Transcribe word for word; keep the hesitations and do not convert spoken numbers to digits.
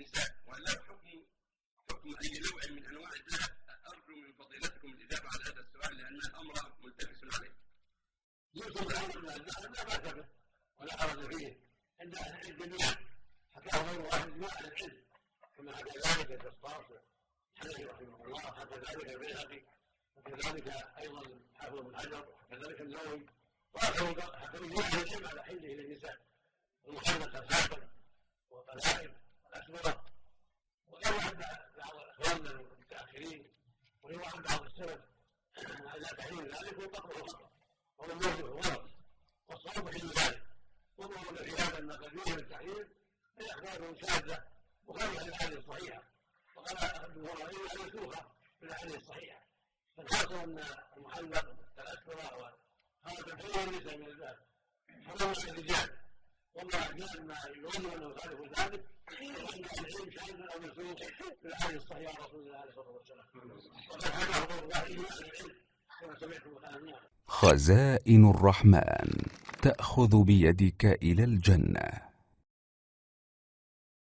النساء، ولا حكم حكم أي نوع من أنواع الذهب؟ أرجو من فضيلتكم الإجابة على هذا السؤال لأن الأمر ملتبس عليه. يوصل الأمر من الذهب لا بأس به ولا حرج فيه عند أهل الجميع، حكاه غير واحد من أهل العلم كما حكى ذلك القسطاس الحنفي رحمه الله، حكى ذلك البيهقي، وكذلك أيضا حافظ بن حجر، وكذلك النووي، وحكى من أهل العلم على حله للنساء المخلقة الخاتم والقلائد والأسورة. وروى عند بعض اخواننا المتاخرين وروى عن بعض السلف على تحريم ذلك وقطعه خطا، وهو موضوع غلط، والصواب حل ذلك. وظهر في هذا ان قد يوهم التحريم باخبار شاذه مخالفه للاحاديث الصحيحه، وقال الجمهور انها منسوخه بالاحاديث الصحيحه. فالحاصل ان المحلق كالاسورة وخاتم الحلول ليس من الذهب، حرام على الرجال، والله كان ما يظن انه يخالف ذلك وان العلم شاذ او منسوخ بالاحاديث الصحيحه عن رسول الله عليه الصلاه والسلام. وقد حكاه غير واحد من اهل العلم كما سمعتم الان. خزائن الرحمن تأخذ بيدك إلى الجنة.